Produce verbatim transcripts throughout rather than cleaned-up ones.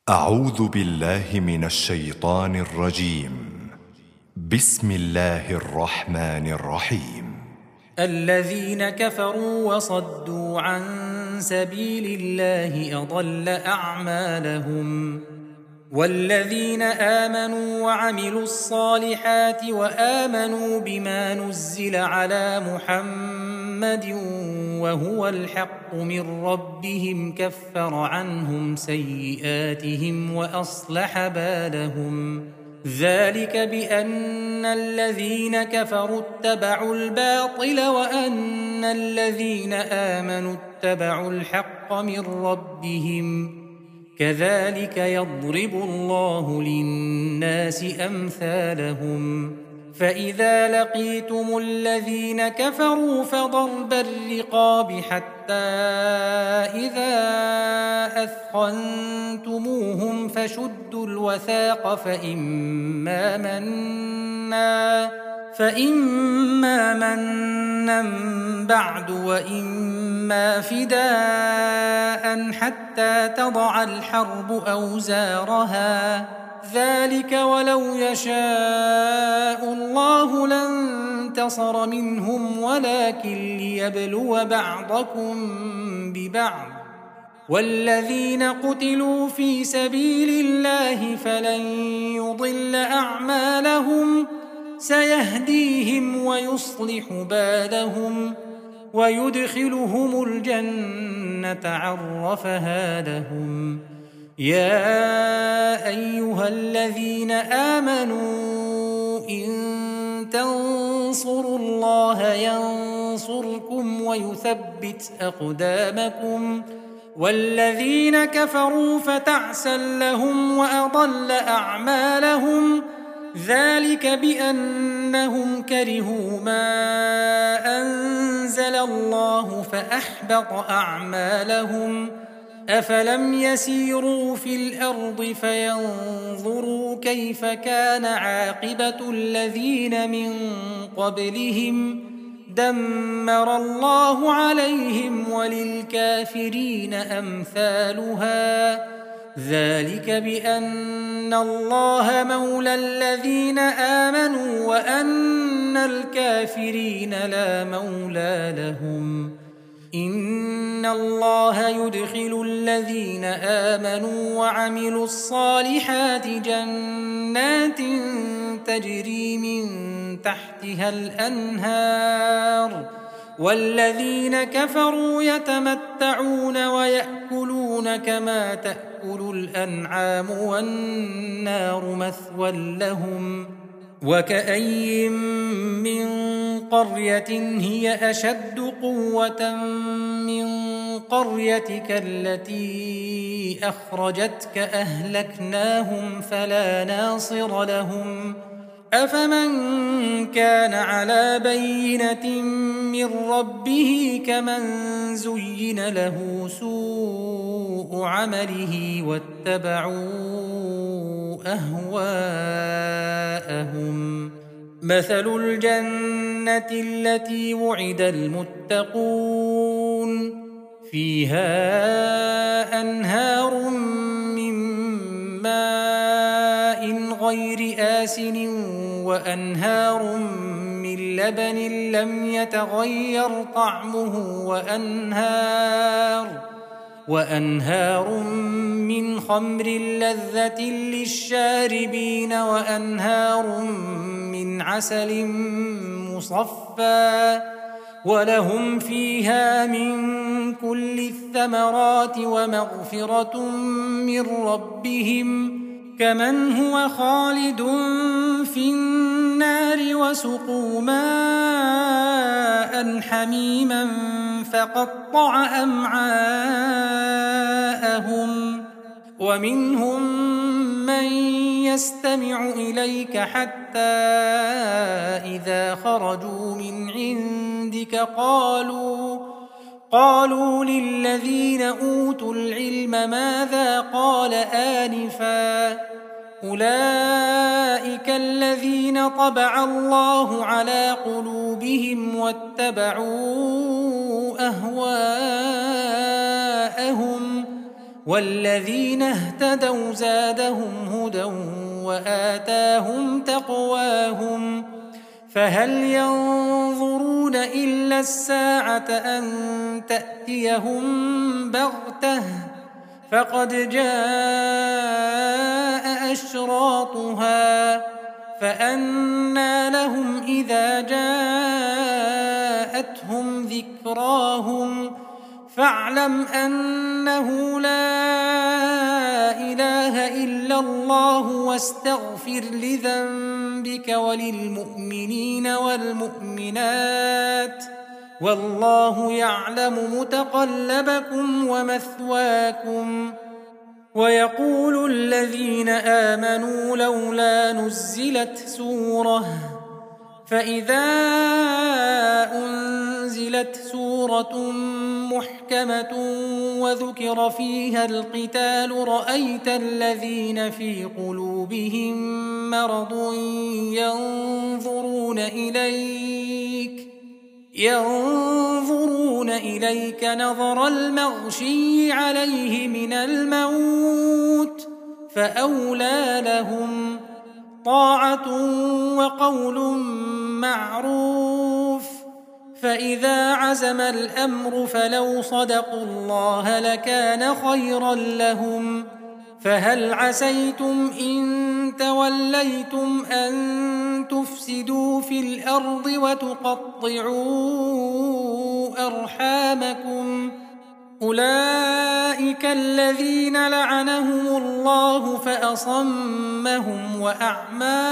أعوذ بالله من الشيطان الرجيم. بسم الله الرحمن الرحيم. الذين كفروا وصدوا عن سبيل الله أضل أعمالهم والذين آمنوا وعملوا الصالحات وآمنوا بما نزل على محمد وهو الحق من ربهم كفر عنهم سيئاتهم وأصلح بالهم ذلك بأن الذين كفروا اتبعوا الباطل وأن الذين آمنوا اتبعوا الحق من ربهم كذلك يضرب الله للناس أمثالهم فإذا لقيتم الذين كفروا فضرب الرقاب حتى إذا أثخنتموهم فشدوا الوثاق فإما منا فإما منا بعد وإما فداء حتى تضع الحرب أوزارها ذلك ولو يشاء الله لانتصر منهم ولكن ليبلو بعضكم ببعض والذين قتلوا في سبيل الله فلن يضل أعمالهم سيهديهم ويصلح بالهم ويدخلهم الجنة عرفها لهم يا أيها الذين آمنوا إن تنصروا الله ينصركم ويثبت أقدامكم والذين كفروا فتعسا لهم وأضل أعمالهم ذلك بأنهم كرهوا ما أنزل الله فأحبط أعمالهم أفلم يسيروا في الأرض فينظروا كيف كان عاقبة الذين من قبلهم دمر الله عليهم وللكافرين أمثالها ذلك بأن الله مولى الذين آمنوا وأن الكافرين لا مولى لهم إن الله يدخل الذين آمنوا وعملوا الصالحات جنات تجري من تحتها الأنهار والذين كفروا يتمتعون ويأكلون كما تأكل الأنعام والنار مثوى لهم وكأين من قرية هي أشد قوة من قريتك التي أخرجتك أهلكناهم فلا ناصر لهم أفمن كان على بينة من ربه كمن زين له سوء عمله واتبعوا أهواءهم مثل الجنة التي وعد المتقون فيها أنهار من ماء غير آسن وأنهار من لبن لم يتغير طعمه وأنهار وأنهار من خمر لذة للشاربين وأنهار من عسل مصفى ولهم فيها من كل الثمرات ومغفرة من ربهم كمن هو خالد في النار وسقوا ماء حميما فقطع أمعاءهم ومنهم من يستمع إليك حتى إذا خرجوا من عندك قالوا قالوا للذين أوتوا العلم ماذا قال آنفا أولئك الذين طبع الله على قلوبهم واتبعوا أهواءهم والذين اهتدوا زادهم هدى وآتاهم تقواهم فهل ينظرون إلا الساعة أن تأتيهم بغتة فقد جاء أشراطها فأنى لهم إذا جاءتهم ذكراهم فاعلم أنه لا إله إلا الله واستغفر لذنبك وللمؤمنين والمؤمنات والله يعلم متقلبكم ومثواكم. ويقول الذين آمنوا لولا نزلت سورة فإذا أنزلت سورة محكمة وذكر فيها القتال رأيت الذين في قلوبهم مرض ينظرون إليك ينظرون إليك نظر المغشي عليه من الموت فأولى لهم طاعة وقول معروف فإذا عزم الأمر فلو صدقوا الله لكان خيرا لهم فهل عسيتم إن توليتم أن تفسدوا في الأرض وتقطعوا أرحامكم أولئك الذين لعنهم الله فأصمهم وأعمى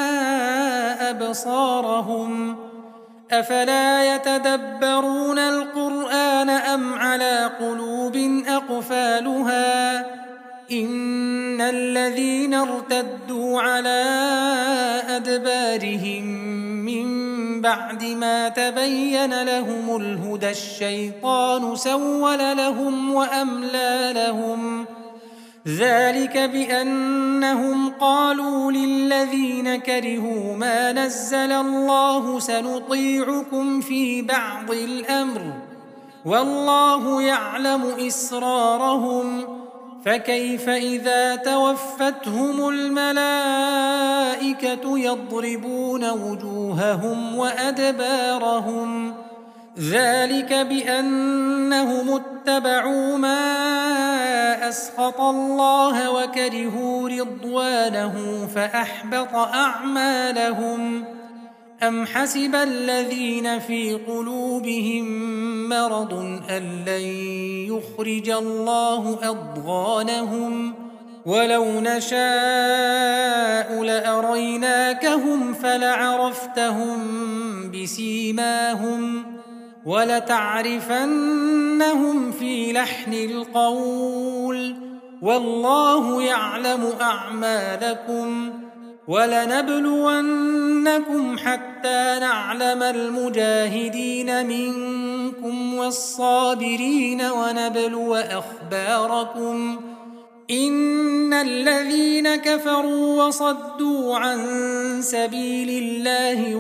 أبصارهم أفلا يتدبرون القرآن أم على قلوب أقفالها إن الذين ارتدوا على أدبارهم من بعد ما تبين لهم الهدى الشيطان سول لهم وأملى لهم ذلك بأنهم قالوا للذين كرهوا ما نزل الله سنطيعكم في بعض الأمر والله يعلم إسرارهم فكيف إذا توفتهم الملائكة يضربون وجوههم وأدبارهم ذلك بأنهم اتبعوا ما أسخط الله وكرهوا رضوانه فأحبط أعمالهم أم حسب الذين في قلوبهم مرض أن لن يخرج الله أضغانهم ولو نشاء لأريناكهم فلعرفتهم بسيماهم ولتعرفنهم في لحن القول والله يعلم أعمالكم ولنبلونكم حتى نعلم المجاهدين منكم والصابرين ونبلو أخباركم إن الذين كفروا وصدوا عن سبيل الله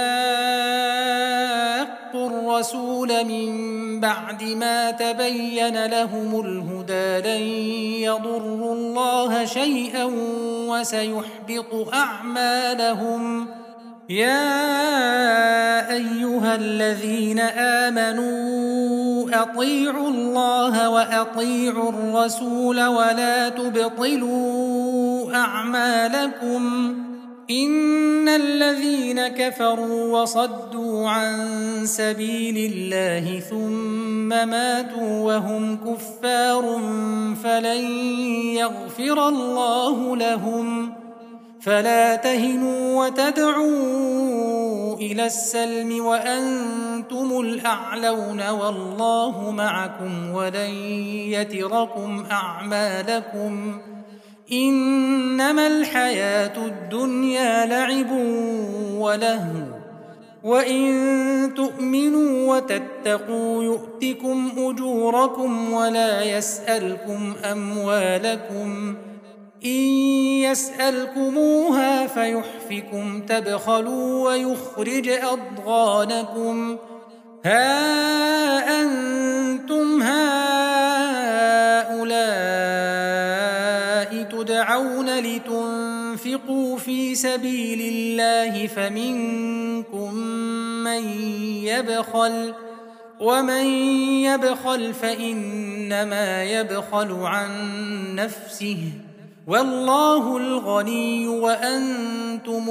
وشاقوا الرسول من بعد ما تبين لهم الهدى لن يضروا الله شيئا وسيحبط أعمالهم يا أيها الذين آمنوا أطيعوا الله وأطيعوا الرسول ولا تبطلوا أعمالكم إن الذين كفروا وصدوا عن سبيل الله ثم ماتوا وهم كفار فلن يغفر الله لهم فلا تهنوا وتدعوا إلى السلم وأنتم الأعلون والله معكم ولن يتركم أعمالكم إنما الحياة الدنيا لعب ولهو وإن تؤمنوا وتتقوا يؤتكم أجوركم ولا يسألكم أموالكم إن يسألكموها فيحفكم تبخلوا ويخرج أضغانكم ها أنتم هؤلاء تدعون لتنفقوا في سبيل الله فمنكم من يبخل ومن يبخل فإنما يبخل عن نفسه والله الغني وأنتم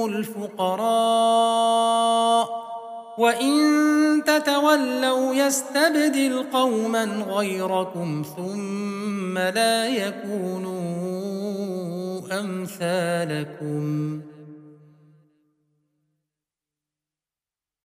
الفقراء وإن تتولوا يستبدل قوما غيركم ثم لا يكونوا أمثالكم